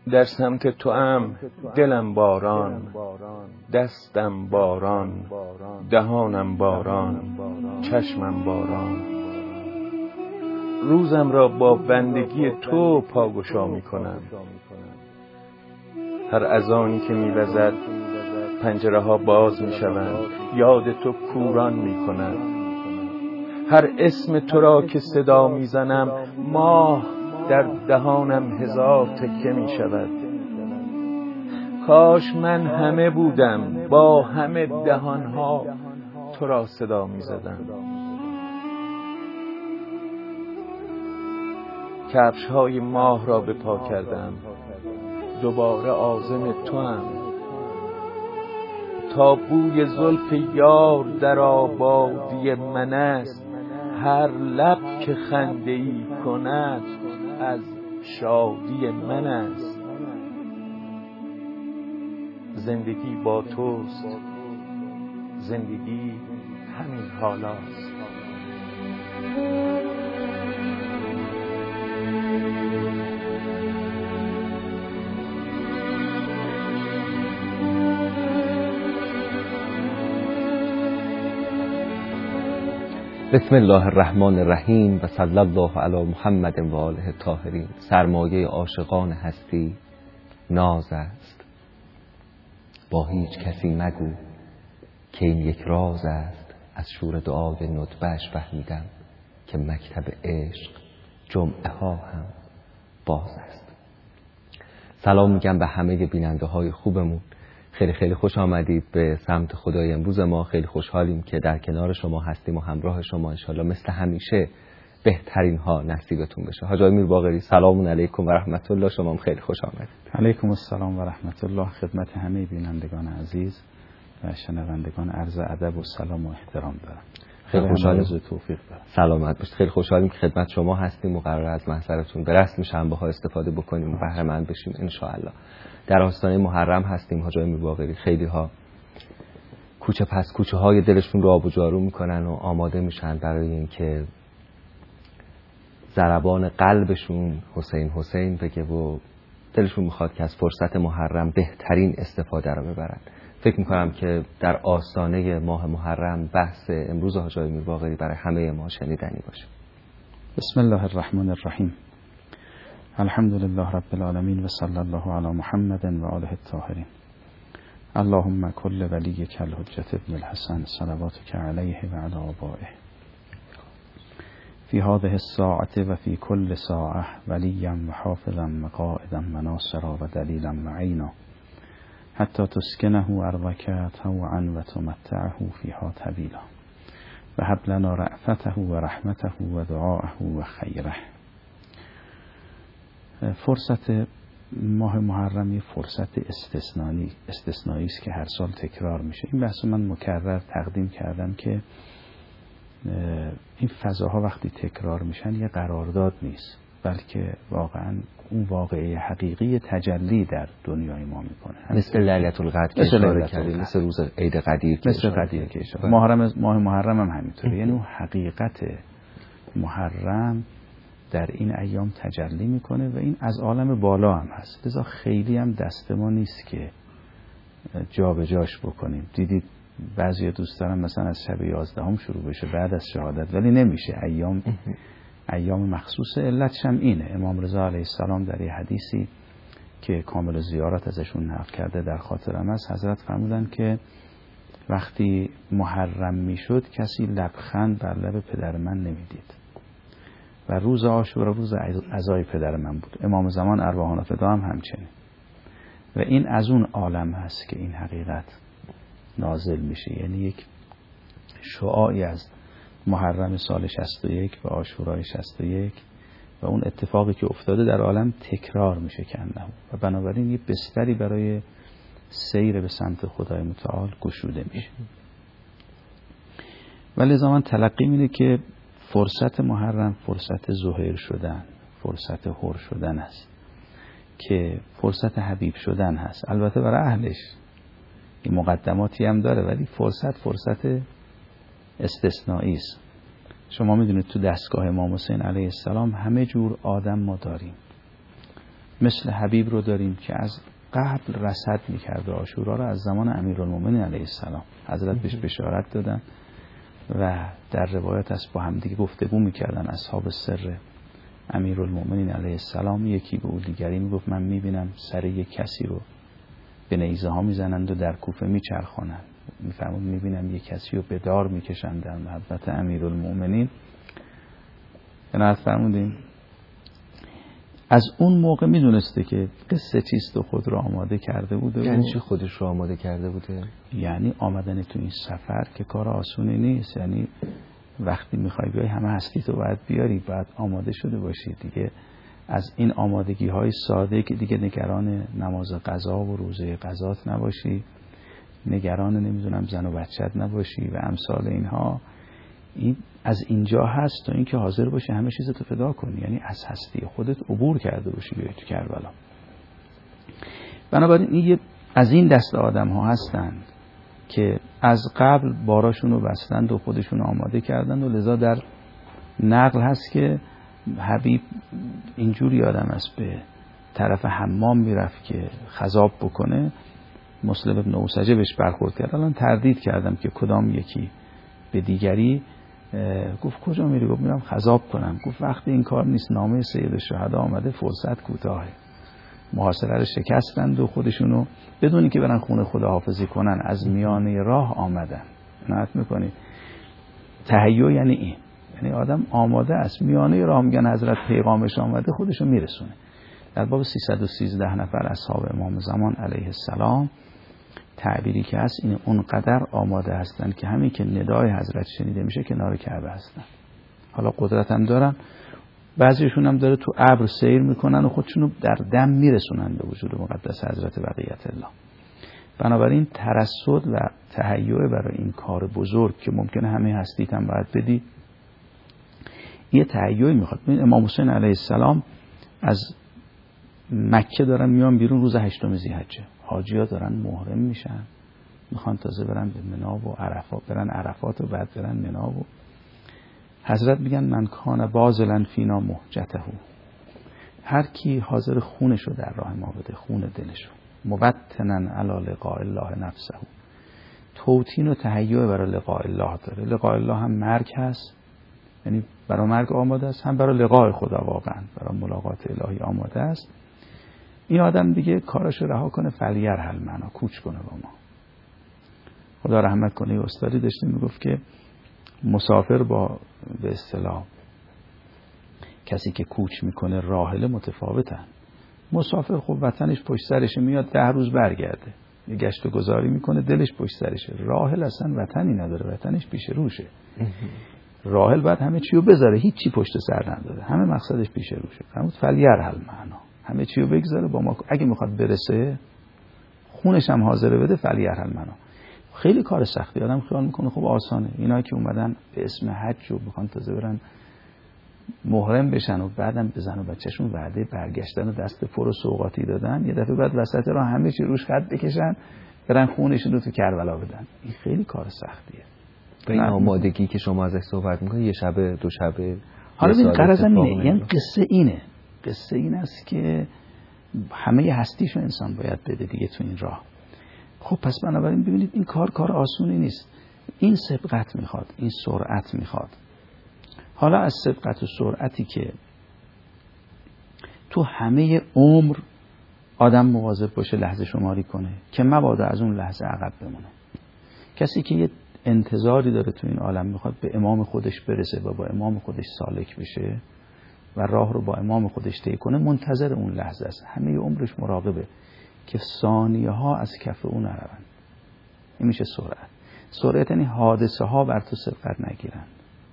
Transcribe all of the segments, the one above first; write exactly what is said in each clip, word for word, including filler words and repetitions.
در سمت تو ام دلم باران، دستم باران، دهانم باران، چشمم باران. روزم را با بندگی تو پاگشا می کنم. هر اذانی که می وزد پنجره ها باز می شوند، یاد تو کوران می کند. هر اسم تو را که صدا می زنم، ماه در دهانم هزار تکه می شود. کاش من همه بودم، با همه دهانها تو را صدا می زدم. کفش های ماه را به پا کردم، دوباره عازم تو ام. تا بوی زلف یار در آبادی من است، هر لب که خنده ای کند از شادی من است. زندگی با توست، زندگی همین حالاست. بسم الله الرحمن الرحیم و صلی الله علی محمد و آله الطاهرین. سرمایه عاشقان هستی ناز است، با هیچ کسی مگو که این یک راز است. از شور دعای ندبه‌اش فهمیدم که مکتب عشق جمعه ها هم باز است. سلام میگم به همه بیننده های خوبمون. خیلی خیلی خوش آمدید به سمت خدای امروز ما. خیلی خوشحالیم که در کنار شما هستیم و همراه شما. انشالله مثل همیشه بهترین ها نصیبتون بشه. حاج آقای میرباقری سلام علیکم و رحمت الله. شما هم خیلی خوش آمدید. علیکم السلام و رحمت الله. خدمت همه بینندگان عزیز و شنوندگان عرض ادب و سلام و احترام دارم. خیلی خوشحالم. توفیق دارم. سلامت باشید. خیلی خوشحالیم که خدمت شما هستیم و قرار از محضرتون به رسم شنبه ها استفاده بکنیم و بهره مند بشیم ان شاء الله. در آستانه محرم هستیم. حاج آقای میرباقری خیلی ها کوچه پس کوچه های دلشون رو آب و جارو میکنن و آماده میشن برای اینکه ضربان قلبشون حسین حسین بگه و دلشون میخواد که از فرصت محرم بهترین استفاده رو ببرن. فکر میکنم که در آستانه ماه محرم بحث امروز حاج آقای میرباقری برای همه ما شنیدنی باشه. بسم الله الرحمن الرحیم. الحمد لله رب العالمین و صلی الله علی محمد و آله الطاهرین. اللهم کل ولیک الحجة ابن الحسن صلواتک علیه و علی آبائه فی هذه الساعة و فی کل ساعة ولیا و حافظا و قائدا و ناصرا و دلیلا و عینا حتی تسکنه ارضک طوعا و تمتعه فیها طویلا و هب لنا رأفته و رحمته و دعاءه و خیره. فرصت ماه محرم یه فرصت استثنایی استثنایی است که هر سال تکرار میشه. این بحث من مکرر تقدیم کردم که این فضاها وقتی تکرار میشن یه قرارداد نیست، بلکه واقعا اون واقعه حقیقی تجلی در دنیای ما میکنه. مثل لیلة القدر که اشاره کردیم، مثل روز عید قدیر که مثل قدیر که اشاره. محرم ماه محرم هم همینطوره. یعنی اون حقیقت محرم در این ایام تجلی میکنه و این از عالم بالا هم هست. لذا خیلی هم دست ما نیست که جا به جاش بکنیم. دیدید بعضی دوست دارن مثلا از شب یازدهم شروع بشه بعد از شهادت، ولی نمیشه. ایام ایام مخصوص. علتش هم اینه. امام رضا علیه السلام در یه حدیثی که کامل زیارت ازشون نقل کرده در خاطرم است، حضرت فرمودن که وقتی محرم میشد کسی لبخند بر لب پدر من نمیدید و روز عاشورا روز عزای پدر من بود. امام زمان ارواحان فدا هم همچنین. و این از اون عالم هست که این حقیقت نازل میشه. یعنی یک شعاعی از محرم سال شصت و یک و عاشورای شصت و یک و اون اتفاقی که افتاده در عالم تکرار میشه کنه و بنابراین یه بستری برای سیر به سمت خدای متعال گشوده میشه. ولی زمان تلقی اینه که فرصت محرم فرصت ظهور شدن، فرصت حر شدن است که فرصت حبیب شدن هست. البته برای اهلش این مقدماتی هم داره، ولی فرصت فرصت استثنایی است. شما میدونید تو دستگاه امام حسین علیه السلام همه جور آدم ما داریم. مثل حبیب رو داریم که از قبل رصد میکرد عاشورا رو از زمان امیرالمومنین علیه السلام. حضرت بهش بشارت دادن و در روایت است با هم دیگه گفتگو میکردن اصحاب سر امیرالمومنین علیه السلام. یکی به اون دیگری میگفت من میبینم سر یک کسی رو به نیزه ها میزنند و در کوفه میچرخانند. میفهمون میبینم یک کسی رو به دار میکشند در محبت امیرالمومنین. عنایت فرمودین از اون موقع میدونسته که قصه چیست و خود رو آماده کرده بوده. یعنی چی خودش رو آماده کرده بوده؟ یعنی آمدن تو این سفر که کار آسونی نیست. یعنی وقتی میخوای بیای همه هستی تو باید بیاری، باید آماده شده باشی دیگه. از این آمادگی های ساده که دیگه نگران نماز قضا و روزه قضات نباشی، نگران نمیدونم زن و بچت نباشی و امثال اینها. این از اینجا هست تا اینکه حاضر باشی همه چیزتو فدا کنی، یعنی از هستی خودت عبور کرده باشی بیای تو کربلا. بنابراین این از این دست آدم ها هستند که از قبل باراشون رو بستند و خودشون آماده کردند و لذا در نقل هست که حبیب اینجوری آدم است به طرف حمام میرفت که خضاب بکنه. مسلم ابن اوسجه بهش برخورد کرد. الان تردید کردم که کدام یکی به دیگری گفت کجا میری؟ گفت میرم خضاب کنم. گفت وقتی این کار نیست، نامه سید الشهدا آمده، فرصت کوتاهه. محاصره رو شکستند و خودشونو بدونی که برن خونه خداحافظی کنن از میانه راه آمدن. نهایت میکنی تهیع یعنی این، یعنی آدم آماده است میانه راه میگن حضرت پیغامش آمده خودشو میرسونه. در باب سیصد و سیزده نفر اصحاب امام زمان علیه السلام تعبیری که هست این اونقدر آماده هستن که همین که ندای حضرت شنیده میشه کنار کعبه هستن. حالا قدرت هم دارن، بعضیشون هم داره تو ابر سیر میکنن و خودشونو در دم میرسونن به وجود مقدس حضرت بقیت الله. بنابراین ترصد و تهیع برای این کار بزرگ که ممکنه همه هستیت هم باید بدی، یه تهیعی میخواد. امام حسین علیه السلام از مکه دارن میان بیرون روز هشتم ذی‌حجه. حاجی‌ها دارن محرم میشن، میخوان تازه برن به منا و عرفات، برن عرفات و بعد برن منا. و حضرت میگن من کان باذلا فینا مهجته، هر کی حاضر خونشو در راه ما بده، خون دلشو، مبتنا علی لقاء الله نفسه، توطین و تهیع برای لقاء الله داره. لقاء الله هم مرگ هست، یعنی برای مرگ آماده است، هم برای لقاء خدا واقعا برای ملاقات الهی آماده است. این آدم دیگه کارشو رها کنه، فلیرحل معنا کوچ کنه با ما. خدا رحمت کنه. استادی داشتیم میگفت که مسافر با به اصطلاح کسی که کوچ میکنه راحله متفاوتن. مسافر خب وطنش پشت سرشه، میاد ده روز برگرده، یه گشت و گذاری میکنه، دلش پشت سرشه. راحل اصلا وطنی نداره، وطنش پیش روشه. راحل باید همه چیو بذاره، هیچی پشت سر نداره، همه مقصدش پیش روشه. فرمود فلیرحل معنا همه چیو بگذاره با ما، اگه میخواد برسه خونش هم حاضر بده، فلیرحل معنا. خیلی کار سختی. آدم خیال میکنه خب آسانه. اینایی که اومدن به اسم حج و میخوان تازه برن محرم بشن و بعدم به زن و بچه‌شون وعده برگشتن و دست پر و سوغاتی دادن، یه دفعه بعد وسط راه همه چی روش خط بکشن برن خونشون رو تو کربلا بدن. این خیلی کار سختیه. به این آمادگی که شما ازش صحبت میکنید یه شب دو شبه. حالا این قرضم اینه، یعنی قصه اینه قصه این است که همه هستیشو انسان باید بده دیگه تو این راه. خب پس بنابراین ببینید این کار کار آسونی نیست. این سبقت میخواد، این سرعت میخواد. حالا از سبقت و سرعتی که تو همه عمر آدم مواظب باشه لحظه شماری کنه که مبادا از اون لحظه عقب بمونه. کسی که یه انتظاری داره تو این عالم میخواد به امام خودش برسه و با امام خودش سالک بشه و راه رو با امام خودش طی کنه، منتظر اون لحظه است. همه عمرش مراقبه که ثانیه ها از کف اون نرون. این میشه سرعت. سرعت یعنی حادثه ها بر تو سبقت نگیرن.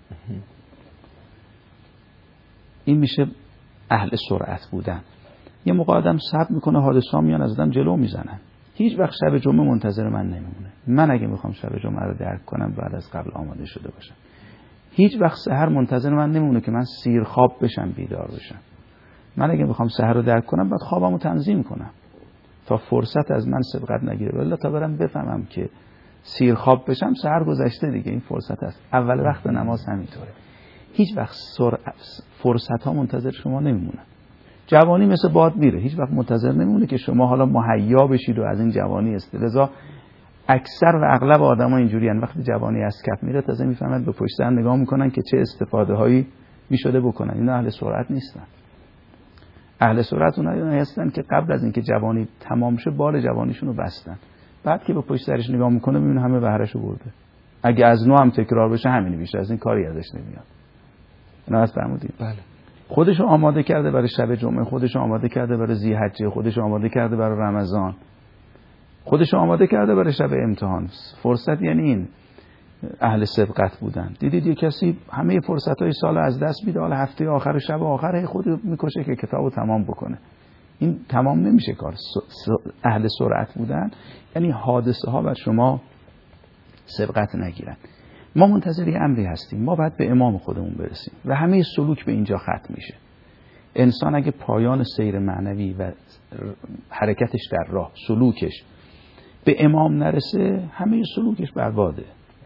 این میشه اهل سرعت بودن. یه موقع آدم صبر میکنه، حادثه ها میان از آدم جلو میزنن. هیچ وقت شب جمعه منتظر من نمیمونه. من اگه میخوام شب جمعه رو درک کنم بعد از قبل آماده شده باشم. هیچ وقت سحر منتظر من نمیمونه که من سیر خواب بشم بیدار بشم. من اگه میخوام سحر رو درک کنم بعد خوابمو تنظیم کنم تا فرصت از من سبقت نگیره، ولی تا برم بفهمم که سیر خواب بشم سحر گذشته دیگه. این فرصت است. اول وقت نماز همینطوره. هیچ وقت فرصت ها منتظر شما نمیمونن. جوانی مثل باد میره، هیچ وقت منتظر نمیمونه که شما حالا مهیا بشید و از این جوانی استرزا. اکثر و اغلب آدما اینجوریان، وقتی جوانی از کف میره تازه میفهمن به پشت سر نگاه میکنن که چه استفاده هایی میشده بکنن. اینا اهل سرعت نیستن. اهل سرعت اونایی هستن که قبل از اینکه جوانی تمام شه بال جوانیشون رو بستن، بعد که به پشت سرش نگاه میکنه میبینه همه بهرهشو برده. اگه از نو هم تکرار بشه همینی بیشتر از این کاری ازش نمیاد. اینا از فرمودید. بله. خودشو آماده کرده برای شب جمعه، خودشو آماده کرده برای ذی‌حجه، خودشو آماده کرده برای رمضان، خودشو آماده کرده برای شب امتحان. فرصت یعنی این اهل سبقت بودن. دیدید یه کسی همه فرصت‌های سال از دست میده، حالا هفته آخر و شب آخر خودو میکشه که کتابو تمام بکنه. این تمام نمیشه کار. اهل سرعت بودن یعنی حادثه ها بر شما سبقت نگیرن. ما منتظر امری هستیم، ما باید به امام خودمون برسیم و همه سلوک به اینجا ختم میشه. انسان اگه پایان سیر معنوی و حرکتش در راه، سلوکش به امام نرسه، همه سلوکش برباده.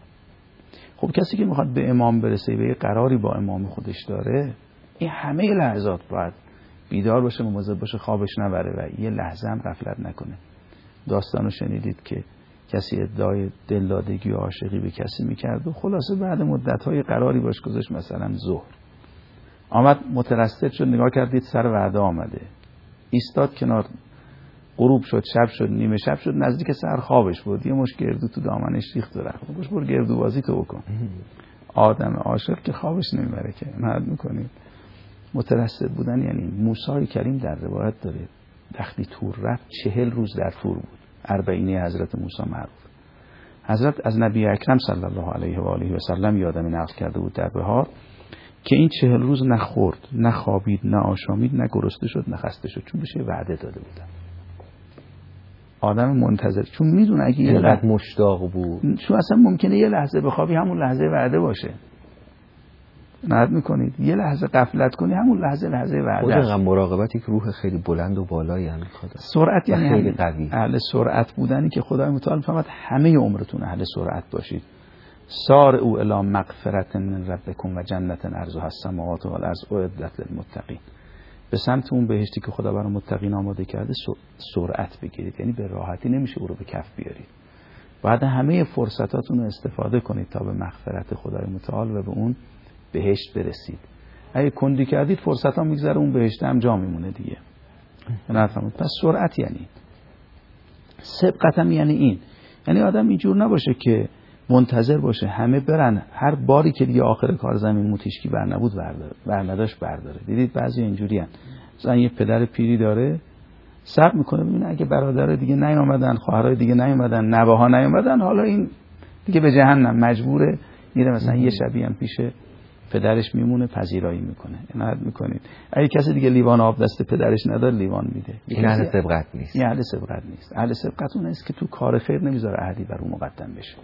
خب کسی که میخواد به امام برسه، به یه قراری با امام خودش داره، این همه لحظات باید بیدار باشه، مواظب باشه خوابش نبره و یه لحظه هم غفلت نکنه. داستانو شنیدید که کسی ادعای دلدادگی و عاشقی به کسی میکرد و خلاصه بعد مدت‌های قراری باش گذاشت، مثلا ظهر آمد مترصد شد، نگاه کردید سر وعده آمده، ایستاد کنار، غروب شد، شب شد، نیمه شب شد، نزدیک سر خوابش بود، یه مش گردو تو دامنش ریخت داره. خب برو گردو بازی تو بکن. آدم عاشق که خوابش نمیبره که نهاد میکنید. مترصد بودن یعنی موسی کریم در روایت داره وقتی تور رفت چهل روز در تور بود. اربعینه حضرت موسی معروف. حضرت از نبی اکرم صلی الله علیه و آله و سلم یادم نقل کرده بود در بهار که این چهل روز نه خورد، نه خوابید، نه آشامید، نه گرسنه شد، نه خسته شد، چون بهش وعده داده بودن. آدم منتظر، چون میدونه اگه یه لحظه مشتاق بود، چون اصلا ممکنه یه لحظه بخوابی همون لحظه وعده باشه. نهاد میکنید یه لحظه غفلت کنی همون لحظه لحظه وعده. خود مراقبتی که روح خیلی بلند و بالایی هم میخواد. سرعت یعنی خیلی قوی. اهل سرعت بودنی که خدای متعال فرمود همه عمرتون اهل سرعت باشید. سار او الی مغفرت من ربکم و جنت عرضها السماوات والارض اعدت للمتقین. به سمت اون بهشتی که خدا برای متقین آماده کرده سرعت بگیرید، یعنی به راحتی نمیشه او رو به کف بیارید. بعد همه فرصتاتون رو استفاده کنید تا به مغفرت خدای متعال و به اون بهشت برسید. اگه کندی کردید فرصت ها میگذره، اون بهشت هم جا میمونه دیگه. نفهمید؟ پس سرعت یعنی سبقت هم یعنی این، یعنی آدم اینجور نباشه که منتظر باشه همه برن، هر باری که دیگه آخر کار زمین موتیشکی بر نبود برداره، بر نداشت برداره. دیدید بعضی اینجوری هن. مثلا یه پدر پیری داره صبر میکنه ببینه اگه برادر دیگه نیومدن، خواهرای دیگه نیومدن، نوه‌ها نیومدن، حالا این دیگه به جهنم مجبوره میره. مثلا یه شبی هم پیش پدرش میمونه پذیرایی میکنه. عنایت میکنید اگه کسی دیگه لیوان آب دست پدرش نداره لیوان میده. این اهل سبقت نیست. این اهل سبقت نیست. اهل سبقت اون است که تو کار خیر نمیذاره احدی بر اون مقدم بشه.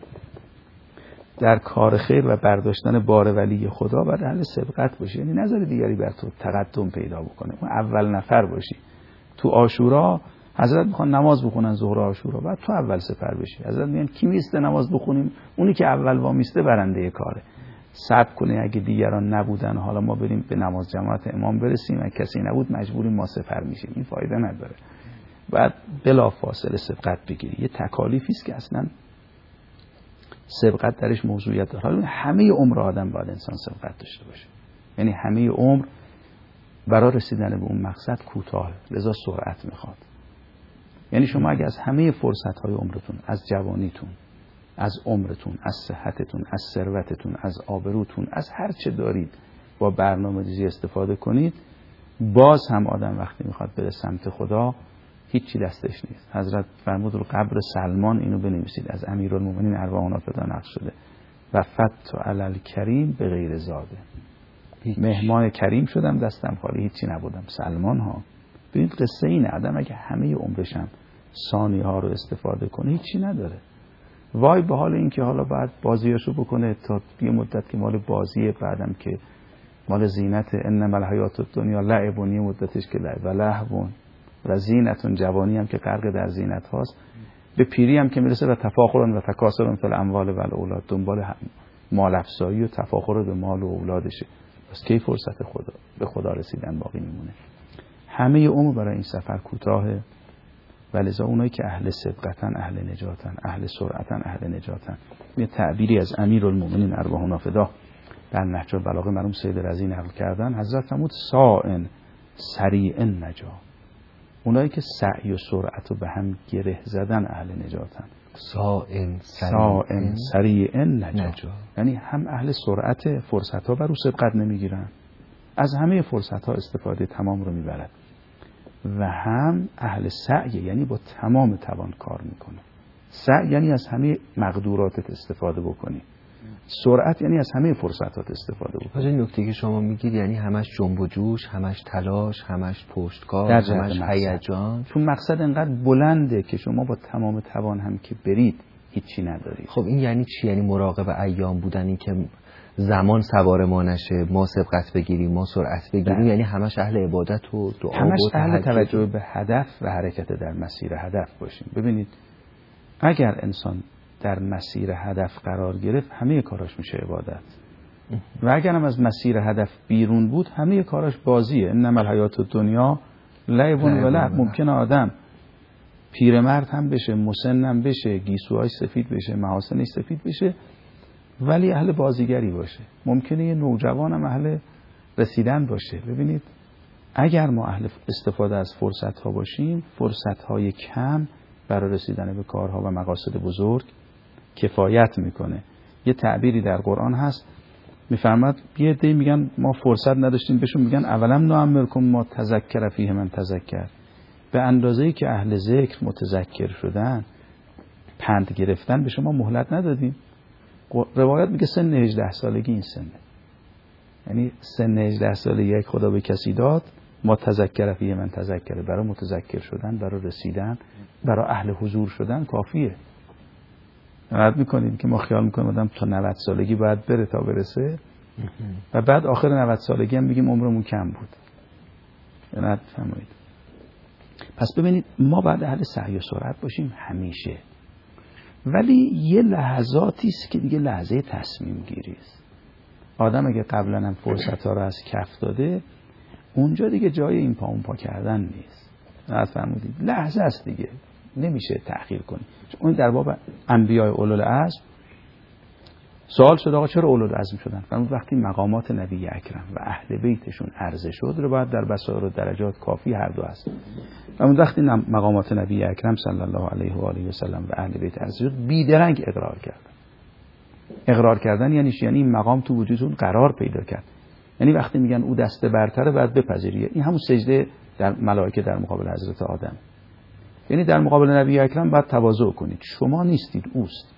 در کار خیر و برداشتن بار ولی خدا باید اهل سبقت باشی، یعنی نذاری دیگری بر تو تقدم پیدا بکنه، اون اول نفر باشی. تو عاشورا حضرت میخوان نماز بخونن ظهر عاشورا، بعد تو اول سپر بشی. حضرت میگن کی میسته نماز بخونیم؟ اونی که اول وامیسته برنده کاره. صبر کنه اگه دیگران نبودن حالا ما بریم به نماز جماعت امام برسیم، اگه کسی نبود مجبوریم ما سپر میشیم، این فایده نداره. بعد بلا فاصله سبقت بگیری. یه تکالیفی است که اصلا سبقت درش موضوعیت داره. حالا همه عمر آدم باید انسان سبقت داشته باشه، یعنی همه عمر برای رسیدن به اون مقصد کوتاه، لذا سرعت میخواد. یعنی شما اگه از همه فرصت‌های عمرتون، از جوانیتون، از عمرتون، از صحتتون، از ثروتتون، از آبروتون، از هر چه دارید با برنامه‌ریزی استفاده کنید، باز هم آدم وقتی میخواد بره سمت خدا هیچی دستش نیست. حضرت فرمود رو قبر سلمان اینو بنویسید، از امیرالمومنین ارواحنا فدا نقل شده و فتح علی کریم به غیر زاده. مهمان کریم شدم دستم خالی، هیچی نبودم. سلمان ها ببینید قصه اینه، آدم اگه همه عمرش هم ثانیه ها رو استفاده کنه هیچی نداره. وای به حال این که حالا بعد بازیاشو بکنه تا یه مدت که مال بازیه، بعدم که مال زینت انما الحیات الدنیا لعب و یه مدتش که لعب و لهو و زینتون، جوانی هم که غرق در زینت هاست، به پیری هم که میرسه و تفاخرن و تکاثرن فی الاموال و الاولاد، دنبال مال افزایی و تفاخر به مال و اولادشه. پس کی فرصت خدا به خدا رسیدن باقی میمونه؟ همه عمر برای این سفر کوتاهه، ولذا اونایی که اهل صدقتن اهل نجاتن، اهل سرعتن اهل نجاتن. یه تعبیری از امیرالمومنین ارواحنا فداه در نهج البلاغه مرحوم سید رضی نقل کردن، حضرت فرمود سائن سریع نجا. اونایی که سعی و سرعت رو به هم گره زدن اهل نجاتن. سائن سائن سریع نجا، یعنی هم اهل سرعت، فرصت ها بر او سبقت نمیگیرن، از همه فرصت ها استفاده تمام رو میبرد، و هم اهل سعی، یعنی با تمام توان کار میکنه. سعی یعنی از همه مقدوراتت استفاده بکنی، سرعت یعنی از همه فرصتات استفاده بکنی. این نکته که شما میگید یعنی همش جنب و جوش، همش تلاش، همش پشتکار، همش هیجان. چون مقصد انقدر بلنده که شما با تمام توان هم که برید هیچی ندارید. خب این یعنی چی؟ یعنی مراقب ایام بودنی که زمان سوار ما نشه، ما سبقت بگیریم، ما سرعت بگیریم. ده. یعنی همش اهل عبادت و دعا همش و اهل توجه به هدف و حرکت در مسیر هدف باشیم. ببینید اگر انسان در مسیر هدف قرار گرفت همه کاراش میشه عبادت، و اگر هم از مسیر هدف بیرون بود همه کاراش بازیه. انما الحیات الدنیا لعب و لهو. ممکنه آدم پیرمرد هم بشه، مسن هم بشه، گیسوهاش سفید بشه، محاسنش سفید بشه، ولی اهل بازیگری باشه. ممکنه یه نوجوان هم اهل رسیدن باشه. ببینید اگر ما اهل استفاده از فرصت ها باشیم، فرصت های کم برای رسیدن به کارها و مقاصد بزرگ کفایت میکنه. یه تعبیری در قرآن هست میفرماد یه عده میگن ما فرصت نداشتیم، بهشون میگن اولم نعمرکم ما تذکر فیه من تذکر. به اندازه‌ای که اهل ذکر متذکر شدن، پند گرفتن، به شما مهلت ندادیم. روایت میگه سن هجده سالگی این سنه، یعنی سن هجده سالگی یک خدا به کسی داد، ما تذکر فیه من تذکر. برای متذکر شدن، برای رسیدن، برای اهل حضور شدن کافیه. نهایت میکنید که ما خیال میکنیم آدم تا نود سالگی باید بره تا برسه، و بعد آخر نود سالگی هم بگیم عمرمون کم بود. نهایت فهمید. پس ببینید ما باید اهل سعی و سرعت باشیم همیشه، ولی یه لحظاتی است که دیگه لحظه تصمیم گیری است. آدم اگه قبلا هم فرصت ها رو از کف داده، اونجا دیگه جای این پا اون پا کردن نیست. نهایت فهمیدید. لحظه است دیگه، نمیشه تأخیر کنی. اون در باب انبیاء اولوالعزم سوال شد آقا چرا اولوالعزم شدن؟ فرمود وقتی مقامات نبی اکرم و اهل بیتشون عرضه شد رو باید در بسائر و درجات کافی هر دو هست. فرمود وقتی مقامات نبی اکرم صلی الله علیه و آله و سلم و اهل بیت عرضه شد، بیدرنگ اقرار کردن. اقرار کردن یعنی چی؟ یعنی این مقام تو وجودشون قرار پیدا کرد. یعنی وقتی میگن او دست برتره باید بپذیری. این همون سجده در ملائکه در مقابل حضرت آدم. یعنی در مقابل نبی اکرم باید تواضع کنید، شما نیستید اوست.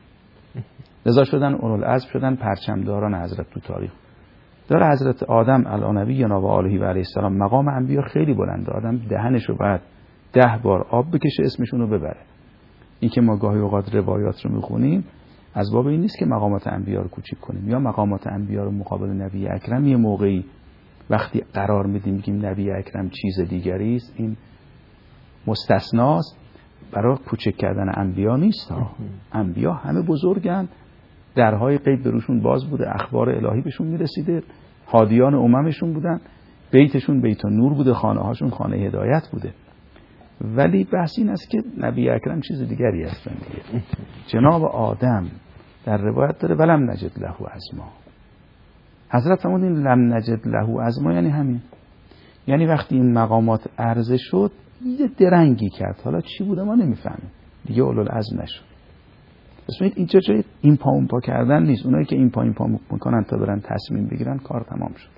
لذا شدن اولوالعزم، شدن پرچمداران حضرت تو تاریخ. در حضرت آدم علی نبینا و آله و علیه السلام مقام انبیا خیلی بلنده. آدم دهنشو باید ده بار آب بکشه اسمشون رو ببره. این که ما گاهی اوقات روایات رو میخونیم از باب این نیست که مقامات انبیا رو کوچیک کنیم، یا مقامات انبیا رو مقابل نبی اکرم یه موقعی وقتی قرار میدیم میگیم نبی اکرم چیز دیگری است، این مستثناست. برای کوچک کردن انبیا نیست ها. انبیا همه بزرگن، درهای غیب بروشون باز بوده، اخبار الهی بهشون میرسیده، هادیان اممشون بودن، بیتشون بیت نور بوده، خانه هاشون خانه هدایت بوده. ولی بحث این است که نبی اکرم چیز دیگری هستن دیگه. جناب آدم در روایت داره ولم نجد له عزما. حضرت فرمودین لم نجد له عزما یعنی همین، یعنی وقتی این مقامات عرضه شد یه درنگی کرد، حالا چی بوده ما نمیفهمیم، دیگه اولوالعزم نشد. بسید اینجا جای این پا اون پا کردن نیست. اونایی که این پا این پا میکنن تا برن تصمیم بگیرن کار تمام شد.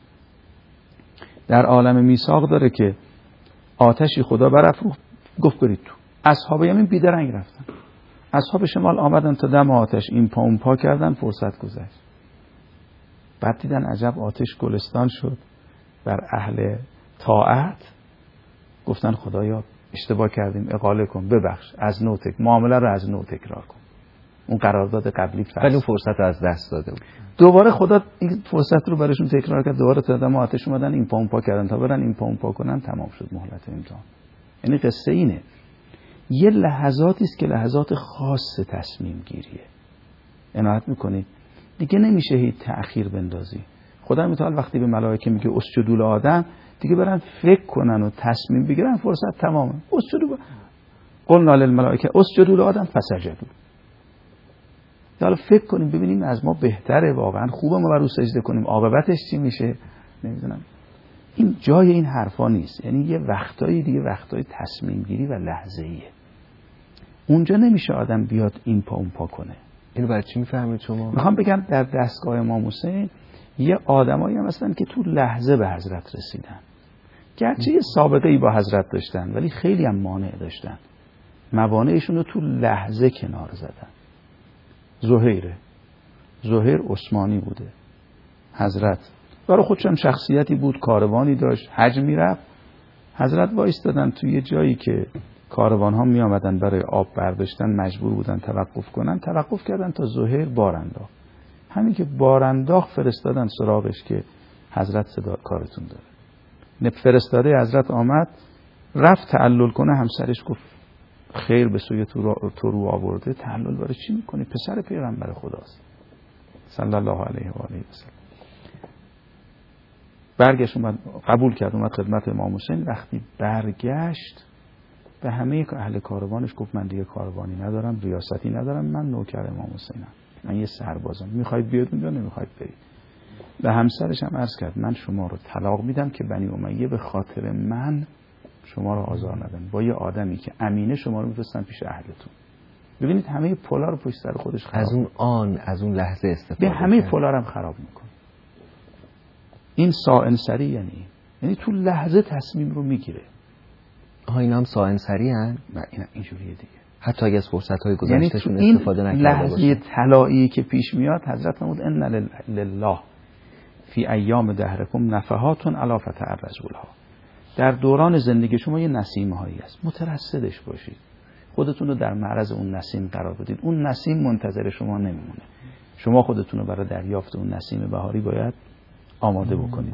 در عالم میثاق داره که آتشی خدا برافروخت گفت برید تو. اصحاب یمین بیدرنگ رفتن، اصحاب شمال آمدن تا دم آتش این پا اون پا کردن، فرصت گذشت. بعد دیدن عجب آتش گلستان شد بر اهل طاعت، گفتن خدایا اشتباه کردیم، اقاله کن، ببخش، از نو تک معامله رو از نو تکرار کن. اون قرارداد قبلی فصل، ولی اون فرصت رو از دست داده بود. دوباره خدا این فرصت رو براشون تکرار کرد، دوباره تا دم آتش اومدن این پا اون پا کردن تا برن این پا اون پا کنن، تمام شد مهلت امتحان. یعنی قصه اینه، یه لحظاتی است که لحظات خاص تصمیم گیریه. عنایت میکنید دیگه نمیشه هیچ تأخیر بندازی. خدا متعال وقتی به ملائکه میگه اسجدوا لآدم، دیگه برن فکر کنن و تصمیم بگیرن فرصت تمامه. اسجدوا قلنا للملائکه اسجدوا لآدم فسجدوا. حالا فکر کنیم ببینیم از ما بهتره، واقعا خوبه ما بر او سجده کنیم، عاقبتش چی میشه؟ نمیدونم. این جای این حرفا نیست. یعنی یه وقتایی دیگه وقتای تصمیم گیری و لحظه‌ایه. اونجا نمیشه آدم بیاد این پا اون پا کنه. اینو برای چی میفهمید شما؟ میخوام بگم در دستگاه امام حسین یه آدمایی هم هستن که تو لحظه به حضرت رسیدن، گرچه یه سابقه ای با حضرت داشتن ولی خیلی هم مانع داشتن، موانعشون رو تو لحظه کنار زدن. زهیره زهیر عثمانی بوده، حضرت برای خودشم شخصیتی بود، کاروانی داشت، حج میرفت، حضرت وایستادن توی یه جایی که کاروان ها می آمدن برای آب برداشتن مجبور بودن توقف کنن، توقف کردن تا زهیر بار انداخت. همین که بار انداخت فرستادن سراغش که حضرت صدا کارتون داره. فرستاده حضرت آمد، رفت تعلل کنه، همسرش گفت خیر به سوی تو رو, تو رو آورده، تعلل برای چی میکنی؟ پسر پیغمبر خداست صلی الله علیه و آله و سلم. برگشت اومد قبول کرد، اومد خدمت امام حسین. وقتی برگشت به همه اهل کاروانش گفت من دیگه کاروانی ندارم، ریاستی ندارم، من نوکر امام حسینم، من یه سربازم، میخواید بیاد اونجا نمیخواید برید. به همسرش هم عرض کرد من شما رو طلاق میدم که بنی امیه به خاطر من شما رو آزار ندن، با یه آدمی که امینه شما رو میفرستن پیش اهلتون. ببینید همه پولا رو پشت سر خودش خراب از اون آن از اون لحظه استفاده به همه پولا رو هم خراب میکنه. این سائنسری یعنی یعنی تو لحظه تصمیم رو میگیره. آها اینا هم سائنسری هن؟ نه اینا اینجوریه دیگه. حتی اگه از فرصت‌های گذشتهشون یعنی استفاده نکرده باشه. لحظه طلایی که پیش میاد حضرت فرمود ان لله فی ایام دهرکم نفحات علی فتعرضوا. در دوران زندگی شما یه نسیم هایی هست، مترصدش باشید، خودتون رو در معرض اون نسیم قرار بدید. اون نسیم منتظر شما نمیمونه، شما خودتون رو برای دریافت اون نسیم بهاری باید آماده بکنید.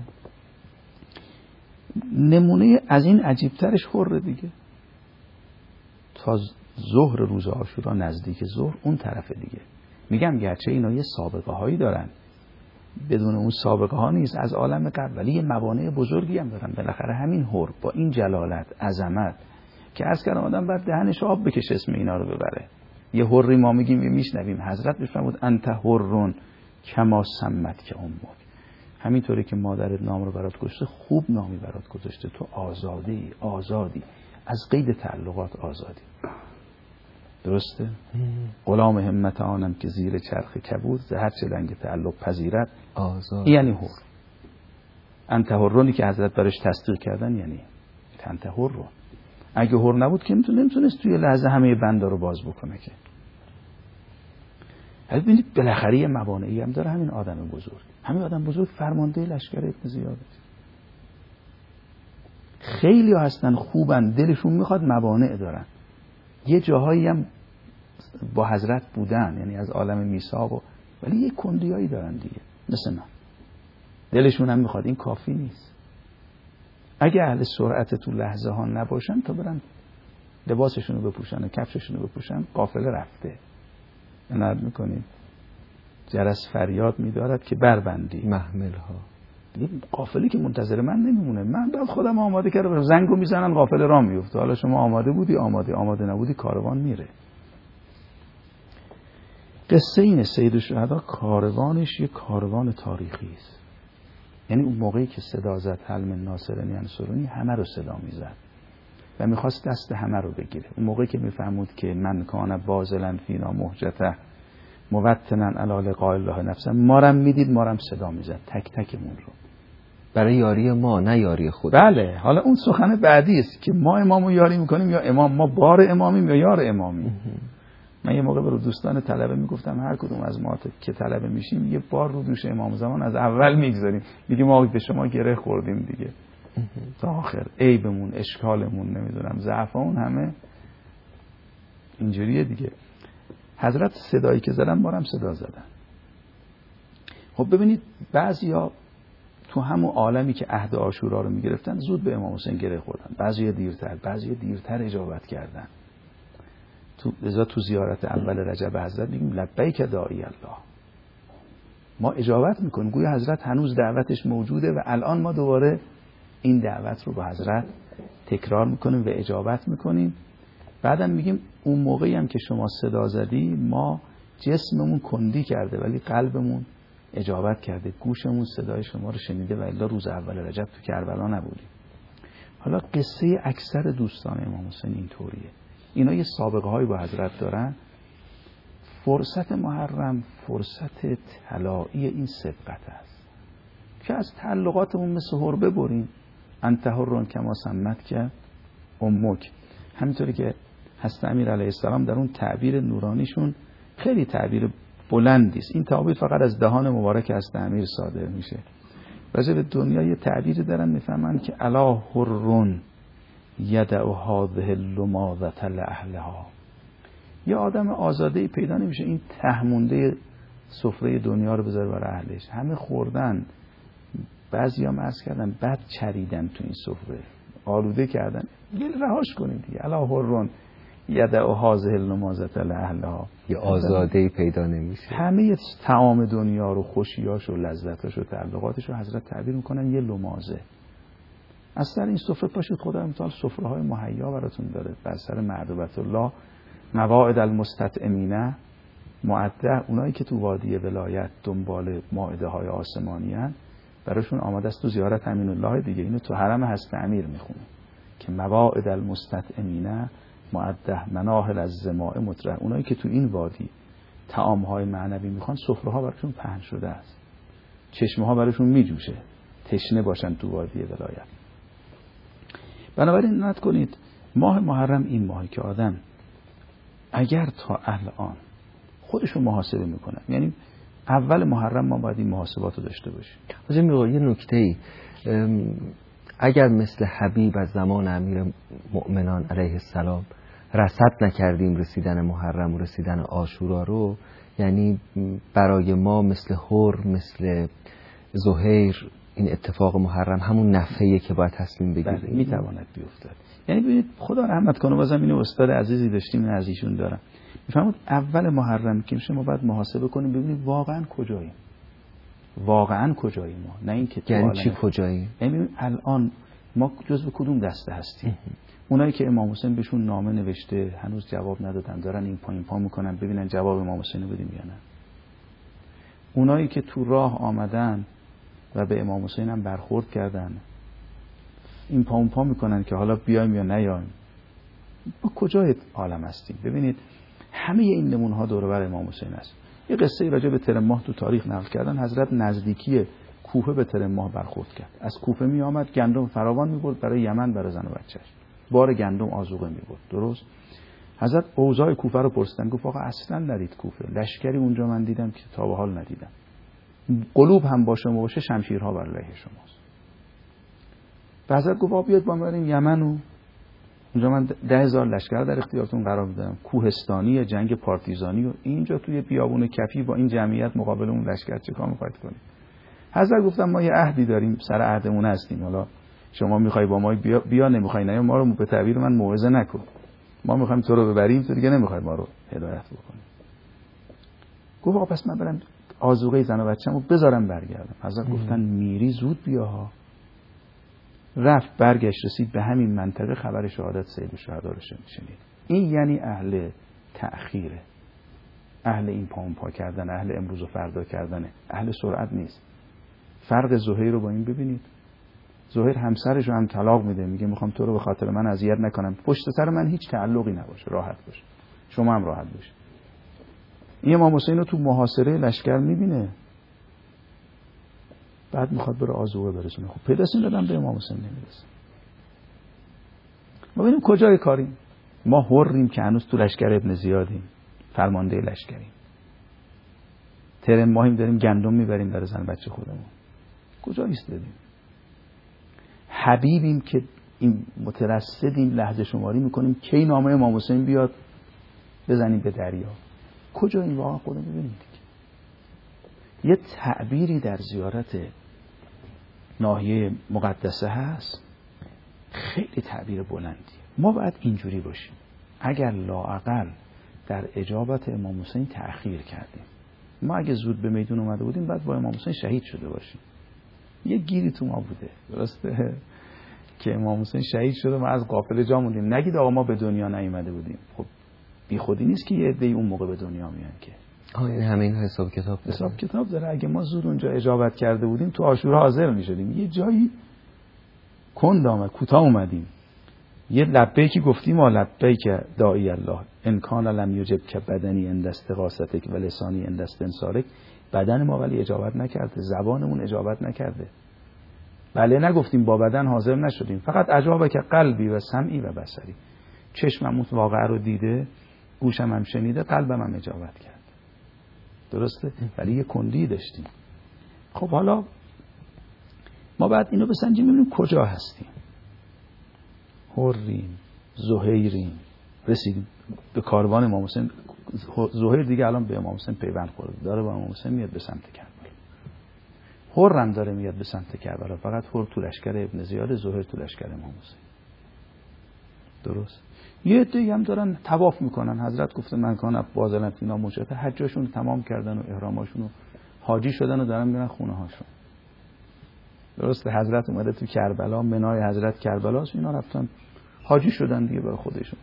نمونه از این عجیبترش حره دیگه. تا ظهر روز عاشورا نزدیک ظهر اون طرف دیگه. میگم گرچه اینا یه سابقه هایی دارن، بدون اون سابقه ها نیست از عالم قبل، ولی یه موانع بزرگی هم دارن. بالاخره همین حر با این جلالت عظمت که عرض کردم آدم باید دهنش آب بکشه اسم اینا رو ببره. یه حری ما میگیم و میشنویم، حضرت بفرمود انت حرون کما سمت که امک، همینطوری که مادرت نام رو برات گذاشته خوب نامی برات گذاشته، تو آزادی آزادی از قید تعلقات آزادی. درسته؟ غلام همت آنم که زیر چرخ کبود ز هر چه لنگ تعلق پذیرد آزاد. یعنی حر. انت حرونی که حضرت برش تصدیق کردن یعنی انت حرون. اگه حر نبود که میتونه نمیتونست توی لحظه همه بندا رو باز بکنه که. ببینید بالاخره یه موانعی هم داره همین آدم بزرگ. همین آدم بزرگ فرمانده لشکر ابن زیاد. خیلی هستن خوبن، دلشون میخواد، موانع دارن. یه جاهایی هم با حضرت بودن، یعنی از عالم میثاق و ولی یه کندیایی دارن دیگه، مثل من. دلشون هم میخواد، این کافی نیست. اگه اهل سرعت تو لحظه ها نباشن تا برن لباسشون رو بپوشن و کفششون رو بپوشن، قافله رفته. نرد میکنید جرس فریاد میدارد که بربندی محمل ها. دیگه قافله که منتظر من نمیمونه، من بعد خودم آماده کردم، زنگو میزنن قافله راه میفته. حالا شما آماده بودی آماده، آماده نبودی کاروان میره. قصه اینه سید الشهدا کاروانش یه کاروان تاریخی است. یعنی اون موقعی که صدا زد هل من ناصرن ینصرونی همه رو صدا میزد و میخواست دست همه رو بگیره. اون موقعی که میفهمود که من کان بازلن فینا مهجته موطنا علی لقاء الله نفسا، ما رم میدید ما رم صدا میزد تک تکمون رو برای یاری ما، نه یاری خود. بله. حالا اون سخن بعدی است که ما امامو یاری میکنیم یا امام ما بار امامیم یا یار امامی. من یه موقع به دوستان طلبه میگفتم هر کدوم از ما که طلبه میشیم یه بار رو دوش امام زمان از اول میگذاریم، میگیم ما به شما گره خوردیم دیگه تا آخر، عیبمون، اشکالمون، نمیدونم ضعفمون همه اینجوریه دیگه. حضرت صدایی که زدن بارم صدا زدن. خب ببینید بعضیا تو همون عالمی که عهد عاشورا رو میگرفتن زود به امام حسین گره خوردن، بعضیا دیرتر، بعضیا دیرتر اجابت کردن. تو لذا تو زیارت اول رجب حضرت میگیم لبیک داعی الله، ما اجابت میکنیم، گویا حضرت هنوز دعوتش موجوده و الان ما دوباره این دعوت رو با حضرت تکرار میکنیم و اجابت میکنیم. بعدم میگیم اون موقعی هم که شما صدا زدی ما جسممون کندی کرده ولی قلبمون اجابت کرده، گوشمون صدای شما رو شنیده و الا روز اول رجب تو کربلا نبودیم. حالا قصه اکثر دوستان امام حسین اینطوریه. اینا یه سابقه هایی با حضرت دارن. فرصت محرم فرصت طلایی این سبقت است که از تعلقاتمون مثل حربه بریم. انت حرون کما سمت که امک. همینطوری که حضرت امیر علیه السلام در اون تعبیر نورانیشون خیلی تعبیر بلندی است. این تعبیر فقط از دهان مبارک حضرت امیر صادر میشه. راجع به دنیا یه تعبیری دارن میفهمن که الا حرون یدع هذه اللماذة لاهلها. یه آدم آزاده‌ای پیدا نمیشه این تهمونده سفره دنیا رو بذاره برای اهلش. همه خوردن، بعضیا عرض کردن بعد چریدن تو این سفره، آلوده کردن. گل رهاش کنید دیگه. الا حرون یدع هذه اللماذة لاهلها. یه آزاده‌ای پیدا نمیشه. همه طعام دنیا رو، خوشیاش و لذتاش و تعلقاتش رو حضرت تعبیر میکنن یه لمازه. از سر این سفره پاشید خدا امتحان سفره های مهیا براتون داره. بر سر معدوبت الله مواعد المستطعمینه معده، اونایی که تو وادی ولایت دنبال مائده های آسمانی هن براشون آماده است. تو زیارت امین الله دیگه اینو تو حرم حضرت امیر میخونه که مواعد المستطعمینه معده مناهل از زماء مطرح. اونایی که تو این وادی طعام های معنوی میخوان سفره ها براشون پهن شده است، چشمه ها براشون میجوشه تشنه باشن تو وادی ولایت. بنابراین نت کنید ماه محرم این ماهی که آدم اگر تا الان خودشو محاسبه میکنن، یعنی اول محرم ما باید این محاسبات رو داشته باشیم. حاجی میگه یه نکته‌ای، اگر مثل حبیب از زمان امیر مؤمنان علیه السلام رصد نکردیم رسیدن محرم و رسیدن عاشورا رو، یعنی برای ما مثل حر مثل زهیر این اتفاق محرم همون نفعیه که باید تصمیم بگیریم. میتواند بیفتد. یعنی ببینید خدا رحمت کنه، بازم اینو استاد عزیزی داشتیم این از ایشون دارم. میفهمید اول محرم که میشه ما باید محاسبه کنیم ببینیم واقعا کجاییم. واقعا کجاییم ما، نه اینکه تو یعنی چی کجاییم؟ یعنی الان ما جزو کدوم دسته هستیم؟ اونایی که امام حسین بهشون نامه نوشته هنوز جواب ندادن، دارن این پایین پا میکنن ببینن جواب امام حسین رو بدیم یا نه. اونایی که تو راه آمدن و به امام حسین هم برخورد کردن این پا اون پا میکنن که حالا بیایم یا نیایم. ما کجای عالم هستیم؟ ببینید همه این نمونه ها دور و بر امام حسین است. یه قصه راجع به ترم ماه تو تاریخ نقل کردن. حضرت نزدیکی کوفه به ترم ماه برخورد کرد. از کوفه می آمد گندم فراوان می برد برای یمن برای زن و بچه‌اش. بار گندم آذوقه می برد. درست؟ حضرت اوضاع کوفه رو پرسیدن، گفت آقا اصلا ندید کوفه. لشکری اونجا من دیدم که تا به حال ندیدم. قلوب هم باشه و باشه شمشیرها بر علیه شماست. حضرت گفت بیاد با ما بریم یمن و اونجا من ده هزار لشکر در اختیارتون قرار میدم، کوهستانی جنگ پارتیزانی و اینجا توی بیابون کفی با این جمعیت مقابل اون لشکر چه کار می‌خواید کنید؟ حضرت گفتم ما یه عهدی داریم، سر عهدمون هستیم، حالا شما می‌خوای با ما بیا, بیا نمی‌خوای نه، ما رو به تعبیر من موعظه نکن، ما می‌خوایم تو رو ببریم، تو دیگه نمی‌خوای ما رو هدایت بکنی. گفت آقا پس من برم آذوقه زن و بچه‌مو بذارم برگردم. حضرت گفتن میری زود بیا ها. رفت برگشت رسید به همین منطقه خبر شهادت سید شهدا رو شنید. این یعنی اهل تأخیره، اهل این پا اون پا کردن، اهل امروز و فردا کردنه، اهل سرعت نیست. فرق زهیر رو با این ببینید. زهیر همسرش رو هم طلاق میده، میگه میخوام تو رو به خاطر من اذیت نکنم، پشت سر من هیچ تعلقی نباشه، راحت باشه، شما هم راحت باشه. این امام حسین رو تو محاصره لشکر میبینه، بعد میخواد بره آذوقه برسونه. خب پیداست این دادم به امام حسین نمیرسه. ما ببینیم کجای کاریم. ما حریم که هنوز تو لشکر ابن زیادیم، فرمانده لشکریم، ترم ماهیم داریم گندم میبریم برای زن بچه خودمون. کجا ایستادیم؟ حبیبیم که این مترصدیم، لحظه شماری میکنیم کی نامه امام حسین بیاد بزنیم به دریا. کجا این واقعا خودمون ببینیم دیگه. یه تعبیری در زیارت ناحیه مقدسه هست، خیلی تعبیر بلندیه. ما باید اینجوری باشیم. اگر لااقل در اجابت امام حسین تأخیر کردیم، ما اگه زود به میدون اومده بودیم بعد با امام حسین شهید شده باشیم. یه گیری تو ما بوده، درسته؟ که امام حسین شهید شده ما از قافله جا موندیم. نگید آقا ما به دنیا نیومده بودیم. خب بی خودی نیست که یه عده‌ای اون موقع به دنیا میان که. آه این همه این حساب کتاب داره. حساب کتاب داره. اگه ما زود اونجا اجابت کرده بودیم تو عاشورا حاضر میشدیم. یه جایی کند آمد، کوتاه اومدیم. یه لبیکی گفتیم ما لبیک داعی الله ان کان لم یجب که بدنی عند استغاثتک و لسانی عند استنصارک. بدن ما ولی اجابت نکرده، زبانمون اجابت نکرده. بله نگفتیم، با بدن حاضر نشدیم، فقط اجابه که قلبی و سمعی و بصری. چشمم اون واقعه رو دیده، گوشم هم شنیده، قلبم هم اجابت کرد. درسته؟ ولی یه کندی داشتیم. خب حالا ما بعد اینو بسنجیم ببینیم کجا هستیم. حریم، زهیریم، رسیدیم به کاروان امام حسین. زهیر دیگه الان به امام حسین پیوند خورده، داره با امام حسین میاد به سمت کربلا. حرم داره میاد به سمت کربلا، فقط حر تو لشکر ابن زیاد، زهیر تو لشکر امام حسین. درست؟ یه عده‌ای هم دارن طواف میکنن. حضرت گفته من کان بازلن فینا مشرف، حجاشون تمام کردن و احراماشون و حاجی شدن و دارن میرن خونه هاشون. درسته؟ حضرت اومده تو کربلا، منای حضرت کربلاست، اینا رفتن حاجی شدن دیگه برای خودشون.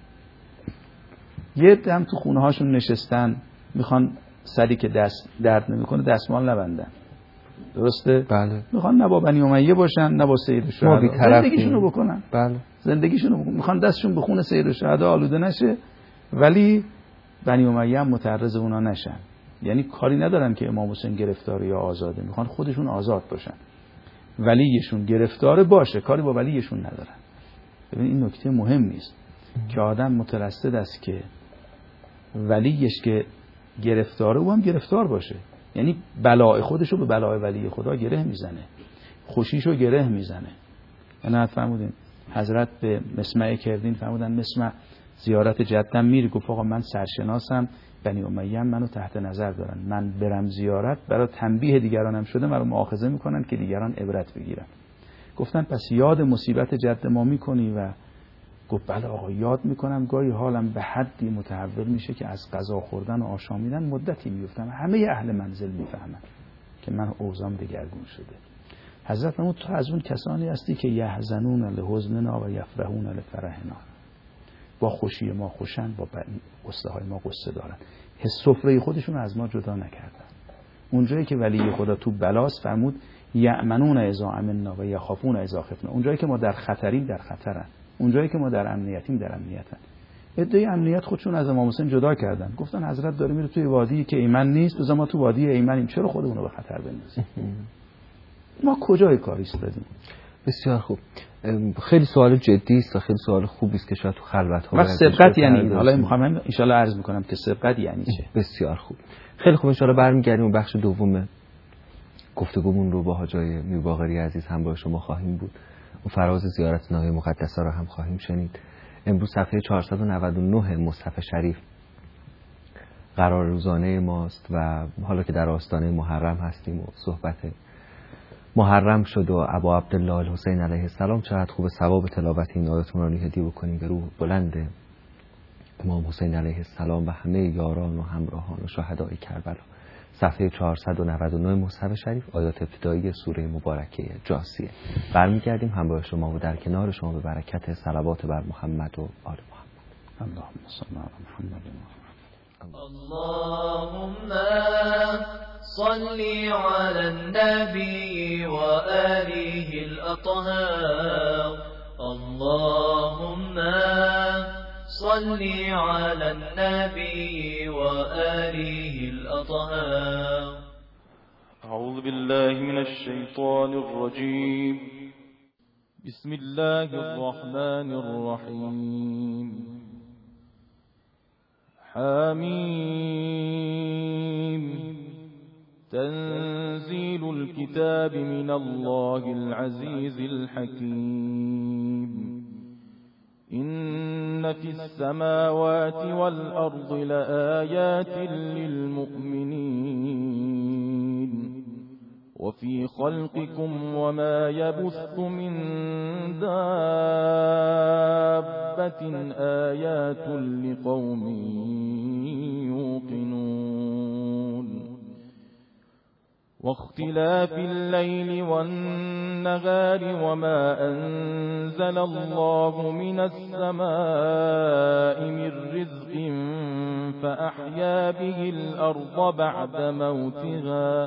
یه عده هم تو خونه هاشون نشستن، میخوان سری که دست درد نمیکنه دستمال نبندن. درسته؟ بله. میخوان نه با بنی امیه باشن نه با سید الشهدا، زندگیشونو بکنن. بله. زندگیشونو بکنن. میخوان دستشون به خون سید الشهدا آلوده نشه، ولی بنی امیه هم متعرض اونا نشن. یعنی کاری ندارن که امام حسین گرفتار یا آزاده، میخوان خودشون آزاد باشن. ولیشون گرفتار باشه، کاری با ولیشون ندارن. ببین این نکته مهم نیست که آدم مترصد است که ولیش که گرفتاره او هم گرفتار باشه. یعنی بلای خودشو به بلای ولی خدا گره میزنه، خوشیشو گره میزنه. نه فرمودین حضرت به مسمع کردین فرمودن مسمع زیارت جدم میری، گفت آقا من سرشناسم، بنی امیه منو تحت نظر دارن، من برم زیارت برای تنبیه دیگرانم شده، منو مؤاخذه میکنن که دیگران عبرت بگیرن. گفتن پس یاد مصیبت جد ما میکنی؟ و گفت بله آقا یاد میکنم، گاهی حالم به حدی متحول میشه که از غذا خوردن و آشامیدن مدتی میفتم، همه اهل منزل میفهمن که من اوزام دگرگون شده. حضرت فرمود تو از اون کسانی هستی که یحزنون لحزننا و یفرحون لفرحنا، با خوشی ما خوشن، با قصه های ما قصه دارن. حس سفره خودشون از ما جدا نکردن. اونجایی که ولی خدا تو بلاست فرمود یأمنون اذا امنا و یخافون اذا خفنا. اونجایی که ما در خطریم در خطرن، اونجایی که ما در امنیتیم در امنیتن. ادعای امنیت خودشون از امام حسین جدا کردن، گفتن حضرت داره میره توی وادی که ایمن نیست، بذار ما تو وادی ایمنیم، چرا خودمون رو به خطر بندازیم؟ ما کجای کار ایستادیم؟ بسیار خوب. خیلی سوال جدی است و خیلی سوال خوبی است که شاید تو خلوت ها. و سبقت یعنی این. حالا میخوام ان شاءالله عرض میکنم که سبقت یعنی چه. بسیار خوب. خیلی خوب، ان شاءالله برمیگردیم و بخش دوم گفتگومون رو با حاجای میرباقری عزیز هم با شما خواهیم بود و فراز زیارت نایه مقدسه را هم خواهیم شنید. امروز صفحه چهارصد و نود و نه مصحف شریف قرار روزانه ماست و حالا که در آستانه محرم هستیم و صحبت محرم شد و ابا عبدالله الحسین علیه السلام، چقدر خوب ثواب تلاوت این آیات نورانی هدیه بکنیم به روح بلند امام حسین علیه السلام و همه یاران و همراهان و شهدای کربلا. صفحه چهارصد و نود و نه مصحف شریف، آیات ابتدایی سوره مبارکه جاثیه. برمیگردیم همراه شما و در کنار شما به برکت صلوات بر محمد و آل محمد. اللهم صل علی محمد. اللهم صل على النبي وآله الأطهار. اللهم صل على النبي وآله الأطهار. أعوذ بالله من الشيطان الرجيم. بسم الله الرحمن الرحيم. حميم. تنزيل الكتاب من الله العزيز الحكيم. إن في السماوات والأرض لآيات للمؤمنين وفي خلقكم وما يبث من دابة آيات لقوم يوقنون. واختلاف الليل والنهار وما أنزل الله من السماء من رزق فأحيا به الأرض بعد موتها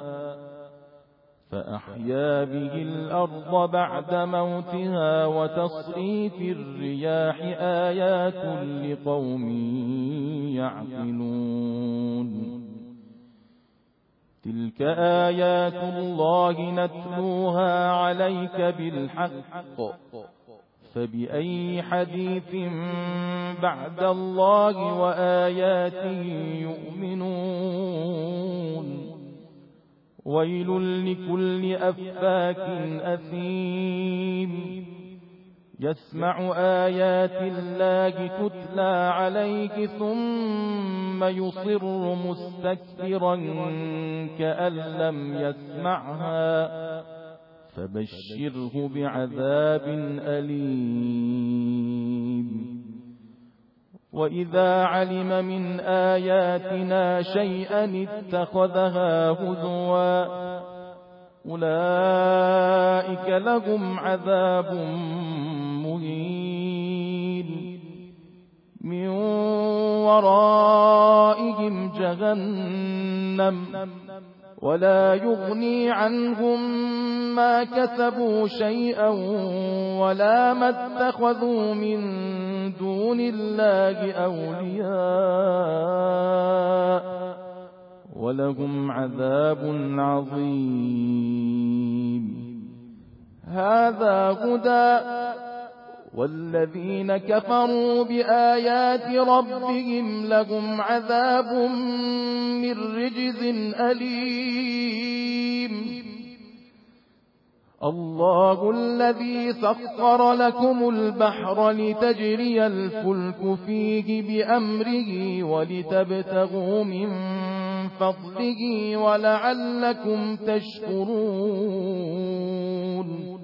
فأحيا به الأرض بعد موتها وتصريف الرياح آيات لقوم يعقلون تلك آيات الله نتلوها عليك بالحق فبأي حديث بعد الله وآياته يؤمنون ويل لكل أفاك أثيم يسمع آيات الله تتلى عليه ثم يصر مستكبرا كأن لم يسمعها فبشره بعذاب أليم وإذا علم من آياتنا شيئا اتخذها هزوا أولئك لهم عذاب مهين من ورائهم جهنم ولا يغني عنهم ما كسبوا شيئا ولا ما اتخذوا من دون الله أولياء ولهم عذاب عظيم هذا هدى والذين كفروا بآيات ربهم لهم عذاب من رجز أليم الله الذي سخر لكم البحر لتجري الفلك فيه بأمره ولتبتغوا من فضله ولعلكم تشكرون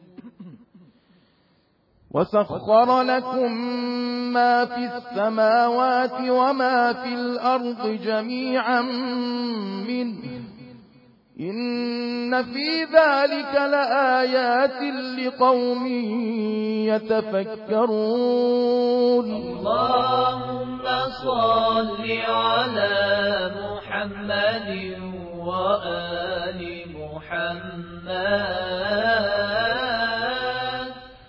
وسخر لكم ما في السماوات وما في الأرض جميعا منه إن في ذلك لآيات لقوم يتفكرون اللهم صل على محمد وآل محمد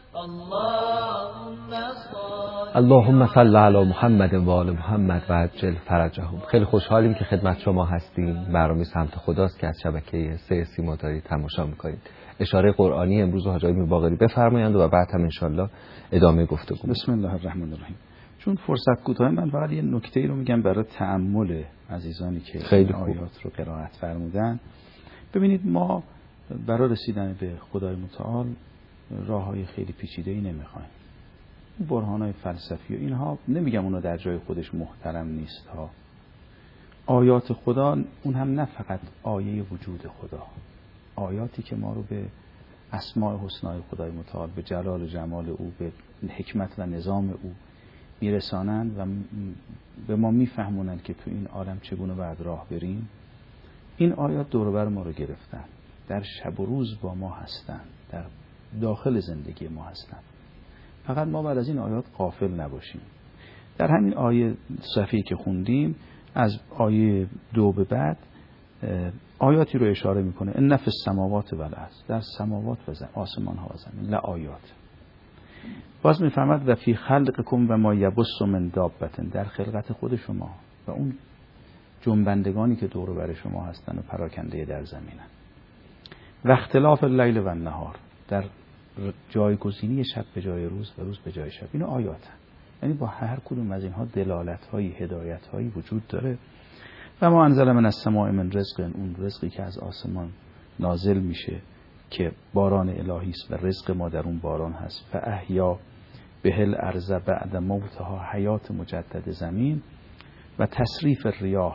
اللهم صل اللهم صل علی محمد و آل محمد و عجل فرجهم. خیلی خوشحالیم که خدمت شما هستیم. برنامه سمت خداست که از شبکه سه سیما دارید تماشا میکنید. اشاره قرآنی امروز حاج آقای میرباقری بفرمایند و بعد هم انشالله ادامه گفتگو. بسم الله الرحمن الرحیم. چون فرصت کوتاه من فقط یه نکته‌ای رو میگم برای تأمل عزیزانی که این آیات رو قرائت فرمودن. ببینید ما برای رسیدن به خدای متعال راه‌های خیلی پیچیده‌ای نمیخوایم. برهان‌های فلسفی و اینها نمیگم اونا در جای خودش محترم نیست ها. آیات خدا اون هم نه فقط آیه وجود خدا، آیاتی که ما رو به اسماء حسنای خدای متعال، به جلال و جمال او، به حکمت و نظام او میرسانند و به ما میفهمونند که تو این عالم چگونه باید راه بریم. این آیات دور و بر ما رو گرفتن، در شب و روز با ما هستن، در داخل زندگی ما هستن. فقط ما بعد از این آیات غافل نباشیم. در همین آیه صفحه‌ای که خوندیم از آیه دو به بعد آیاتی رو اشاره میکنه. ان فی السماوات و الارض، در سماوات و زمین، آسمان ها و زمین، لآیات. باز میفرماد و فی خلقکم و ما یبث من دابة، در خلقت خود شما و اون جنبندگانی که دور و بر شما هستن و پراکنده در زمینن. و اختلاف اللیل و النهار، در جایگزینی شب به جای روز و روز به جای شب. اینو آیاتن، یعنی با هر کدوم از اینها دلالت‌هایی، هدایت‌هایی وجود داره. و ما انزل من السماء من رزق، اون رزقی که از آسمان نازل میشه که باران الهی است و رزق ما در اون باران هست. فاحیا به الارض بعد موتها، حیات مجدد زمین. و تصریف الریاح،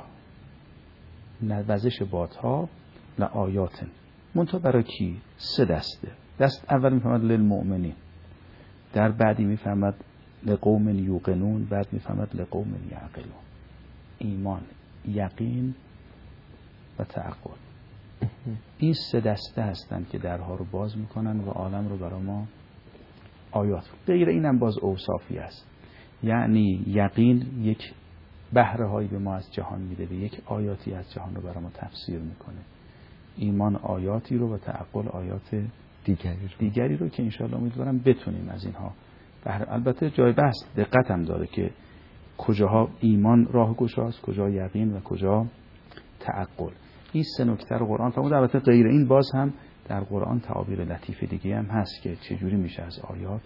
وزش بادها، لآیات. منتها برای کی؟ سه دسته. دست اول میفهمد للمؤمنین، در بعدی میفهمد لقوم یوقنون، بعد میفهمد لقوم یعقلون. ایمان، یقین و تعقل. این سه دسته هستند که درها رو باز میکنن و عالم رو برای ما آیات. غیر اینم باز اوصافی است. یعنی یقین یک بهره هایی به ما از جهان میده و یک آیاتی از جهان رو برای ما تفسیر میکنه. ایمان آیاتی رو و تعقل آیات دیگری رو, دیگری رو که انشاءالله امیدوارم بتونیم از اینها بهره. البته جای بحث دقت هم داره که کجاها ایمان راه گشاست، کجا یقین و کجا تعقل. این سه نکته رو قرآن فرمود. البته غیر این باز هم در قرآن تعابیر لطیف دیگه هم هست که چجوری میشه از آیات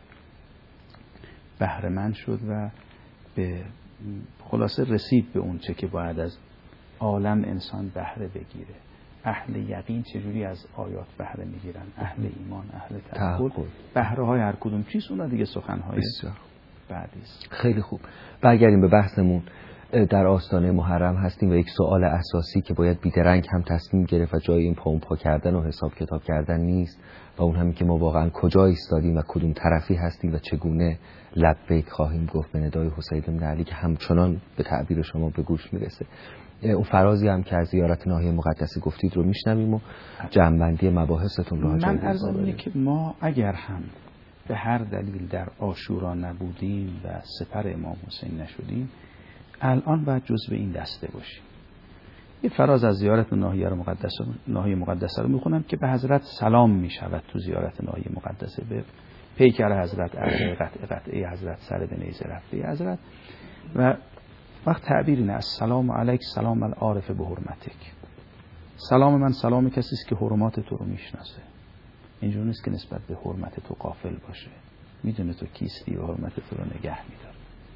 بهره مند شد و به خلاصه رسید به اون چه که باید از عالم انسان بهره بگیره. اهل یقین چجوری از آیات بهره میگیرن، اهل ایمان، اهل تعقل، بهره های هر کدوم چیز اونا دیگه سخنهای بسیار بعدی است. خیلی خوب. برگردیم به بحثمون. در آستانه محرم هستیم و یک سوال اساسی که باید بیدرنگ هم تصمیم گرفت و جای این پا اون پا کردن و حساب کتاب کردن نیست و اون همین که ما واقعا کجا ایستادیم و کدوم طرفی هستیم و چگونه لبیک خواهیم گفت به ندای حسین بن علی که همچنان به تعبیر شما به گوش میرسه. اون فرازی هم که از زیارت ناحیه مقدسه گفتید رو میشنویم و جمع‌بندی مباحثتون رو من عرض اینه که ما اگر هم به هر دلیل در عاشورا نبودیم و سپر امام حسین نشدیم، الان باید جزو این دسته باشیم. یه فراز از زیارت ناحیه مقدسه ناحیه مقدسه رو میخونم که به حضرت سلام میشود تو زیارت ناحیه مقدسه، به پیکر حضرت، عرض قطع قطعه حضرت، سر به نیزه رفته حضرت. و وقت تعبیر اینه: السلام علیک سلام العارف به حرمتک. سلام من سلام کسی است که حرمات تو رو میشناسه. اینجوری نیست که نسبت به حرمت تو غافل باشه، میدونه تو کیستی و حرمت تو رو نگه میداره.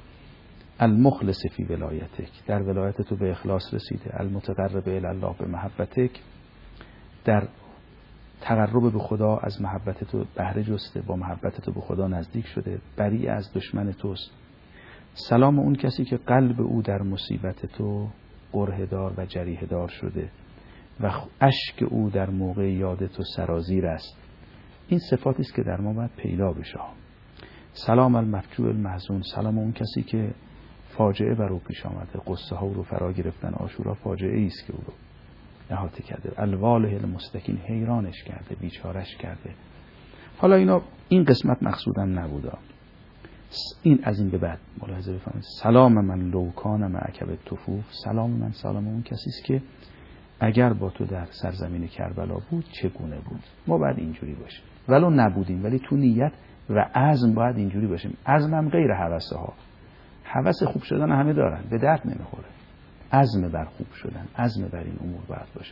المخلص فی ولایتک، در ولایت تو به اخلاص رسیده. المتقرب الی الله به محبتک، در تقرب به خدا از محبت تو بهره جسته، با محبت تو به خدا نزدیک شده. بری از دشمن توست. سلام اون کسی که قلب او در مصیبت تو قره دار و جریح دار شده و اشک او در موقع یاد تو سرازیر است. این صفاتی است که در ما باید پیدا بشه. سلام المفجوع المحزون، سلام اون کسی که فاجعه بر او پیش آمده، قصه ها رو فرا گرفتن. عاشورا فاجعه است که او رو احاطه کرده. الواله المستکین، حیرانش کرده، بیچارش کرده. حالا اینا این قسمت مقصودم نبوده. این از این به بعد ملاحظه بفرمایید: سلام من لو کان معک بالطفوف، سلام من سلام اون کسی است که اگر با تو در سرزمین کربلا بود چگونه بود. ما باید اینجوری باشیم، ولو نبودیم ولی تو نیت و عزم باید اینجوری باشیم. عزمم غیر هوسه ها. هوس خوب شدن همه دارن، به درد نمیخوره. عزم بر خوب شدن، عزم بر این امور باید باشه.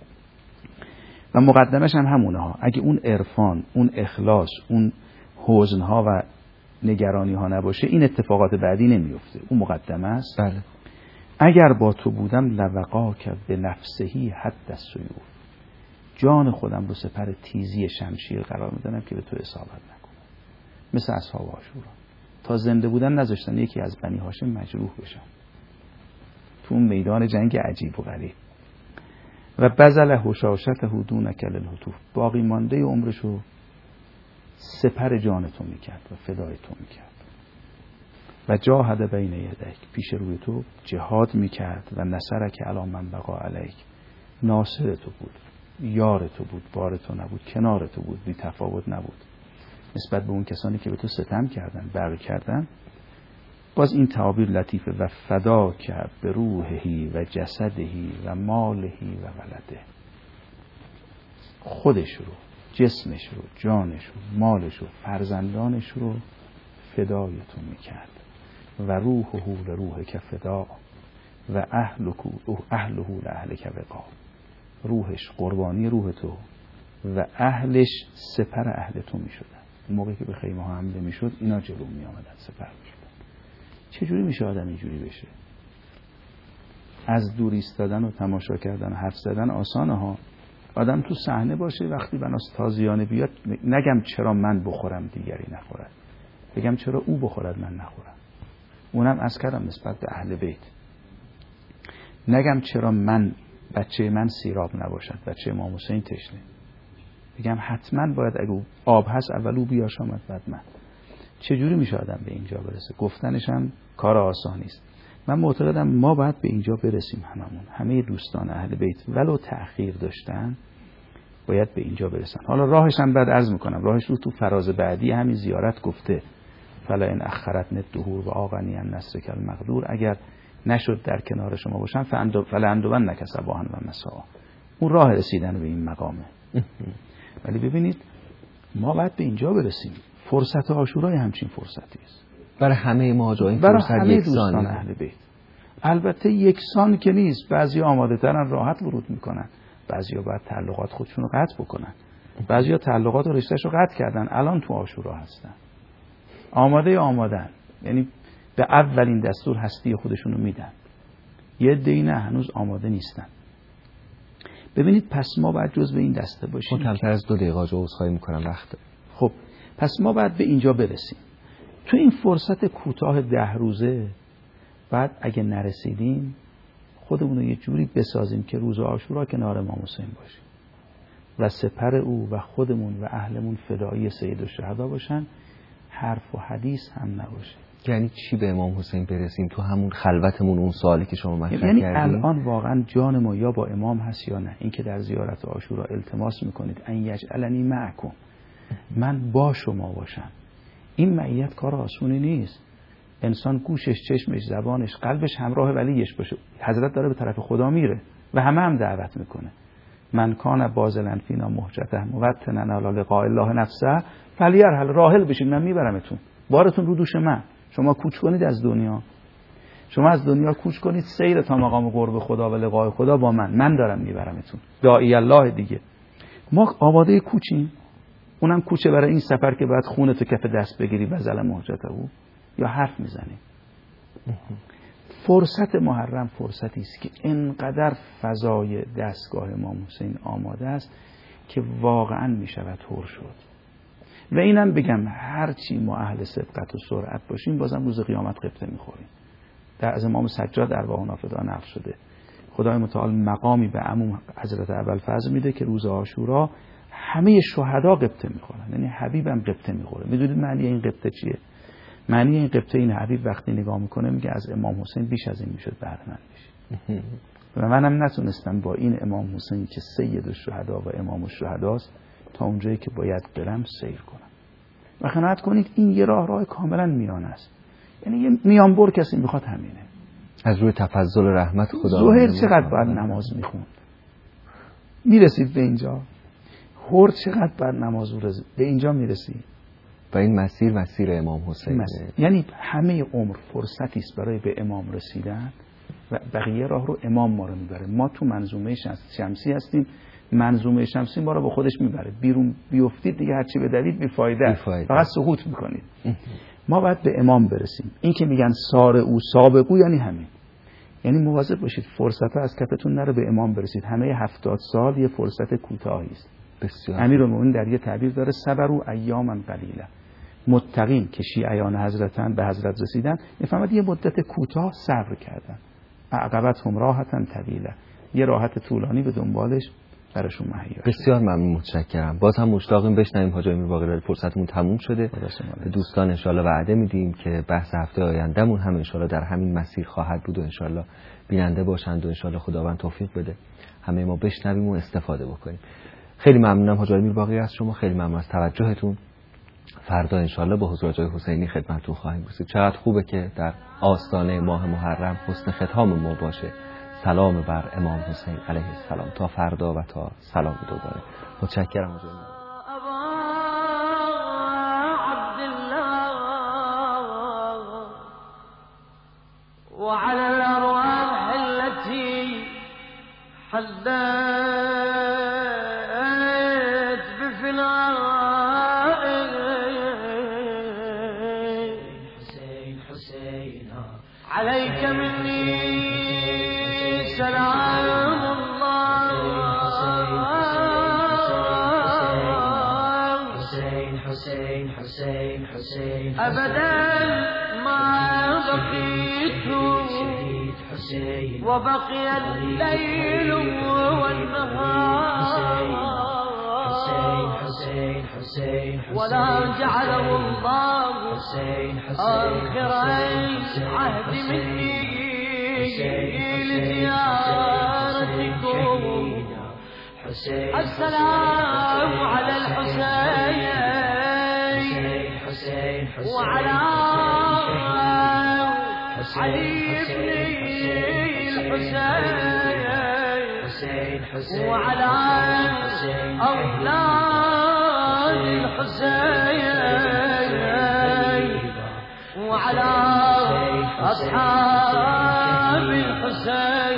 و مقدمش هم همونه ها. اگه اون عرفان، اون اخلاص، اون حزن ها و نگرانی ها نباشه، این اتفاقات بعدی نمیفته. اون مقدمه است. بله. اگر با تو بودم لوقاک به نفسهی حد السیوف، جان خودم رو سپر تیزی شمشیر قرار میدادم که به تو اصابت نکنه. مثل اصحاب عاشورا تا زنده بودن نذاشتن یکی از بنی هاشم مجروح بشن تو اون میدان جنگ عجیب و غریب. و بذل هشاشته دون کل الهتوف، باقی مانده عمرشو سپر جان تو میکرد و فدای تو میکرد. و جاهد بین یدیک، پیش روی تو جهاد میکرد. و نصرک علی من بقا علیک، ناصر تو بود، یار تو بود، بار تو نبود، کنار تو بود، بی تفاوت نبود نسبت به اون کسانی که به تو ستم کردن، بغی کردن. باز این تعابیر لطیفه: و فدا که به روحهی و جسدهی و مالهی و ولده، خودش رو، جسمش رو، جانش رو، مالش رو، فرزندانش رو فدای تو میکرد. و روحه لروح که فدا و اهله لأهل که وقا، روحش قربانی روح تو و اهلش سپر اهل تو میشدن. موقعی که به خیمه ها حمله میشد اینا جلو می آمدن، سپر میشدن. چجوری میشه آدم اینجوری بشه؟ از دور ایستادن و تماشا کردن و حرف زدن آسانه ها. آدم تو صحنه باشه، وقتی بناس تازیانه بیاد نگم چرا من بخورم دیگری نخورد، بگم چرا او بخورد من نخورم. اونم از کردم نسبت به اهل بیت. نگم چرا من بچه من سیراب نباشد، بچه امام حسین تشنه. بگم حتما باید اگه آب هست اولو بیاش آمد بعد من. چجوری میشه آدم به اینجا برسه؟ گفتنش هم کار آسانی است. من معتقدم ما باید به اینجا برسیم. هممون، همه دوستان اهل بیت ولو تأخیر داشتن باید به اینجا برسن. حالا راهش هم بعد عرض میکنم، راهش رو تو فراز بعدی همین زیارت گفته فلا ان اخرت الدهور و آغنی النصر کالمقدور، اگر نشد در کنار شما باشن فلا اندون نک صباحا و مساء. اون راه رسیدن به این مقامه. ولی ببینید ما باید به اینجا برسیم. فرصت عاشورای همچین فرصتی است برای همه ما جای این برای فرصت همه یکسان دوستان اهل بیت. البته یکسان که نیست، بعضی آماده ترن راحت ورود میکنن، بعضیا باید تعلقات خودشون رو قطع بکنن، بعضیا تعلقات و رشتهشو قطع کردن الان تو عاشورا هستن، آماده آمادن، یعنی به اولین دستور هستی خودشون رو میدن. یه عده‌ای نه هنوز آماده نیستن. ببینید پس ما باید جزء این دسته باشیم. من کمتر از دو دقیقه آجا عذرخواهی میکنم وقت. خب پس ما باید به اینجا برسیم. تو این فرصت کوتاه ده روزه بعد اگه نرسیدیم خودمون رو یه جوری بسازیم که روز عاشورا کنار امام حسین باشیم و سپر او و خودمون و اهلمون فدایی سید الشهدا باشن، حرف و حدیث هم نباشه. یعنی چی به امام حسین برسیم؟ تو همون خلوتمون اون سوالی که شما مطرح یعنی کردین، الان واقعا جان ما یا با امام هست یا نه. این که در زیارت عاشورا التماس میکنید ان یجعلنی معکم، من با شما باشم، این معیت کار آسونی نیست. انسان گوشش، چشمش، زبانش، قلبش همراه ولیش باشه. حضرت داره به طرف خدا میره و همه هم دعوت میکنه. من کان بازلن فینا محجته موطنا علی لقاء الله نفسه فلیرحل، راحل بشین من میبرمتون، بارتون رو دوش من. شما کوچ کنید از دنیا، شما از دنیا کوچ کنید، سیر تا مقام قرب خدا و لقاء خدا با من، من دارم میبرمتون. داعی الله دیگه. ما آماده کوچیم، اونم کوچه برای این سفر که بعد خونه تو کف دست بگیری بزل محجته او یا حرف میزنی. فرصت محرم فرصتی است که اینقدر فضای دستگاه امام حسین آماده است که واقعا میشود هور شد. و اینم بگم هرچی ما اهل سبقت و سرعت باشیم بازم روز قیامت قبطه میخوریم. در از امام سجاد ارواح نافدا نقل شده خدای متعال مقامی به عموم حضرت ابوالفضل میده که روز عاشورا همه شهدا قبطه میخورن، یعنی حبیبم قبطه میخوره. میدونید معنی این قبطه چیه؟ معنی این قبطه این حبیب وقتی نگاه میکنه میگه از امام حسین بیش از این میشد بهره مند بشه. و منم نتونستم با این امام حسین که سید الشهدا و امام الشهداست تا اونجایی که باید برم سیر کنم. و قناعت کنید این یه راه راه کاملا میانه است، یعنی یه میانبر کسی میخواد همینه. از روی تفضل رحمت خدا. ظهر چقدر باید نماز میخوند میرسید به اینجا، هر چقدر باید نماز رو به اینجا میرسید. و این مسیر مسیر امام حسین، یعنی همه عمر فرصتی است برای به امام رسیدن و بقیه راه رو امام ما رو میبره. ما تو منظومه شمسی هستیم، منظومه شمسی ما رو با خودش میبره. بیرون بیافتید دیگه هرچی بدوید بیفایده، فقط سقوط میکنید. ما باید به امام برسیم. این که میگن سار او سابقو یعنی همین، یعنی مواظب باشید فرصت ها از کفتون نره، به امام برسید. همه هفتاد سال یه فرصت کوتاهی است. امیرالمومنین در یه تعبیر داره صبروا ایاما قلیلا. متقین که شیعیان حضرتن به حضرت رسیدن میفهمد یه مدت کوتاه صبر کردن. عقبتهم راحتن طویله، یه راحت طولانی به دنبالش براشون مهیا. بسیار ممنون، متشکرم. باز هم مشتاقیم بشنویم حاج امیر باقری. فرصتمون تموم شده. به دوستان ان شاءالله وعده میدیم که بحث هفته آیندهمون هم ان شاءالله در همین مسیر خواهد بود و ان شاءالله بیننده باشند و ان شاءالله خداوند توفیق بده همه ما بشنویم و استفاده بکنیم. خیلی ممنونم حاج امیر باقری از شما، خیلی ممنون از توجهتون. فردا انشالله با حضور جای حسینی خدمتتون خواهیم رسید. چقدر خوبه که در آستانه ماه محرم حسن ختام ما باشه. سلام بر امام حسین علیه السلام. تا فردا و تا سلام دوباره. متشکرم حاج امیر. وعلى الأرواح التي حلت بفناء حسين حسين عليك مني سلام الله. حسين حسين حسين حسين أبدا ما بقيت وبقي الليل والنهار ولا جعله الله آخر العهد مني لزيارتكم. السلام على الحسين وعلى علي بن الحسين وعلى أولاد الحسين وعلى أصحاب الحسين.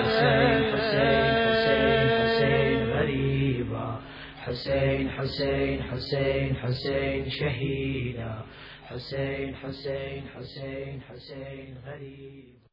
حسين حسين حسين حسين شهيدا، حسين حسين حسين حسين غريب.